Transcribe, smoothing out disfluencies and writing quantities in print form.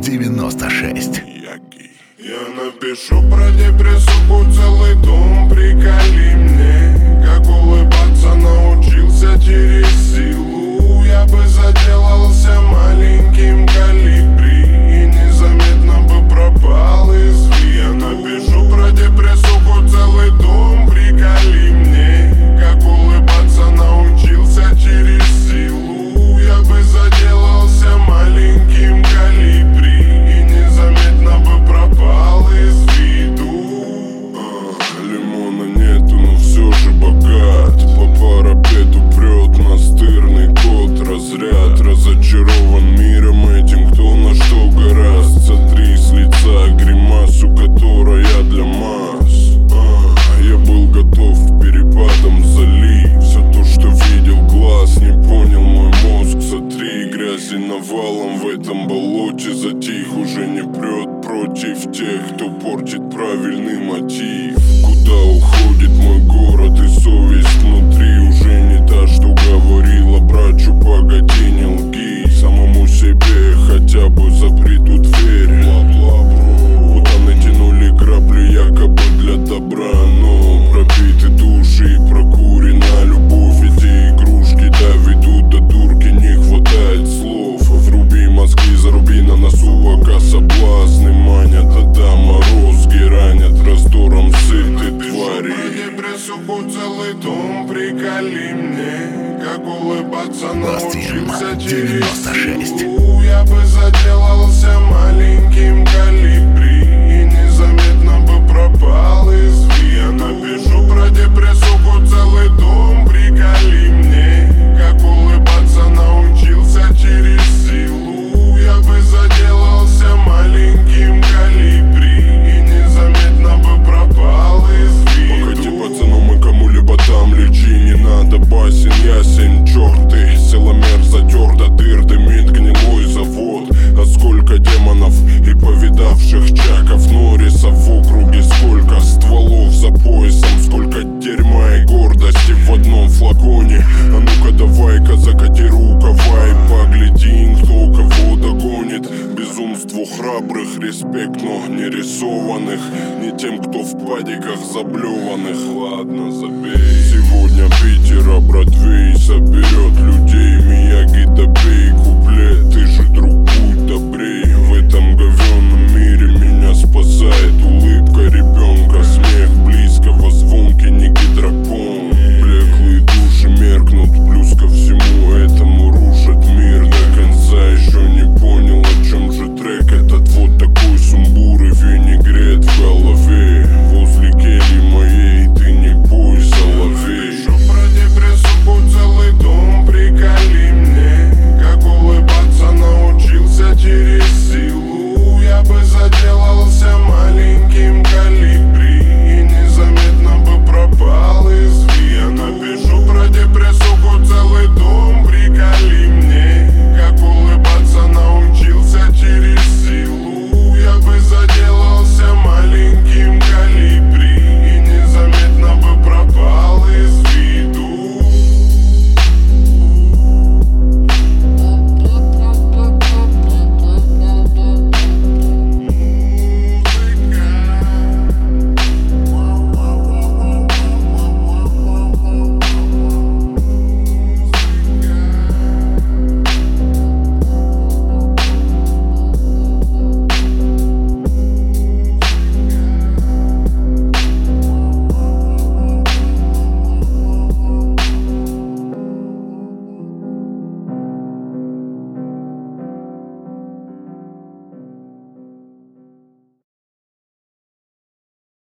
96. Я напишу про депрессуху целый том. Приколи мне, как улыбаться научился через силу. Я бы заделался маленьким колибри и незаметно бы пропал из виду. Я напишу про депрессуху целый том. Приколи мне, как улыбаться научился через силу. Я бы заделался маленьким колибри и незаметно бы пропал из виду. Лимона нету, но все же богат. По парапету прет настырный кот. Разряд разочарован миром этим, кто на что гораст. Сотри с лица гримасу, которая для масс. Я был готов к перепадам залив. Все то, что видел глаз, не понял мой мозг. Сотри грязи навалом в этом болоте. Затих, уже не прет против тех, кто портит правильный мотив. Куда уходит мой город и совесть внутри? Уже не та, что говорила брачу, погоди, не лги. Самому себе хотя бы запри тут дверь. Куда натянули грабли якобы для добра, но пробиты души и прокурена любовь. Эти игрушки доведут до дурки, не хватает слов. Вруби мозги, заруби на носу, пока соблазны манят. Да морозки ранят раздором сыты твари. Депрессуху целый том. Приколи мне, как улыбаться научился через силу. Я бы заделался маленьким колибри и незаметно бы пропал из виду. Я напишу про депрессуху целый том. Приколи мне, как улыбаться научился через силу. Я бы заделался маленьким колибри и незаметно бы пропал из виду. Погоди, пацану, мы кому-либо там лечи. Не надо басен, ясен, черты. Силомер затер до дыр, дымит гнилой завод. А сколько демонов и повидавших чаков Норрисов в округе, сколько стволов за поясом, сколько дерьма и гордости в одном флаконе. А ну-ка давай-ка закати рукава и погляди, кто кого догонит. Безумству храбрых респект, но не рисованных, не тем, кто в падиках заблеванных. Ладно, забей. Сегодня Питера Бродвей соберет людей. Мияги добей куплет, ты же друг, будь добрей. В этом говёном мире меня спасает